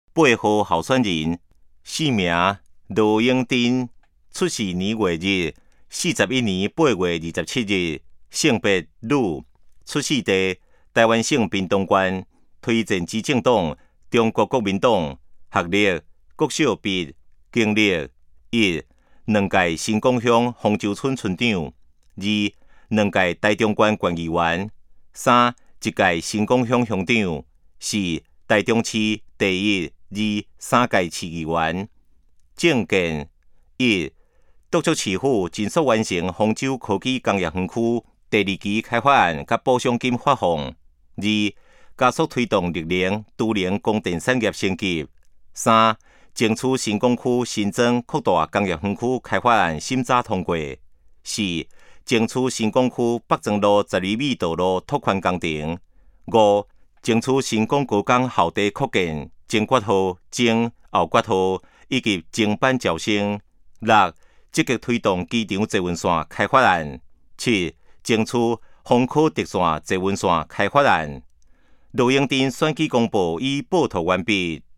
8号候选人，姓名罗永珍，出世年月日41年8月27日，性别女，出世地台湾省屏东县，推荐之政党中国国民党，学历国小毕，经历1、2届新港乡丰州村村长；2、2届台中县县议员；3、1届新港乡乡长；4、台中市第1、2、3届市议员。政见1、督促市府尽速完成丰州科技工业园区第2期开发案甲补偿金发放； 2、加速推动绿能、都能供电产业升级； 3、争取新港区新增扩大工业园区开发案审查通过； 4、争取新港区北庄路12米道路拓宽工程； 5、争取新港高工校地扩建前决号、前后决号以及前班招生； 6、积极推动机场捷运线开发案； 7、争取丰科特线捷运线开发案。罗永珍选举公报已报涂完毕。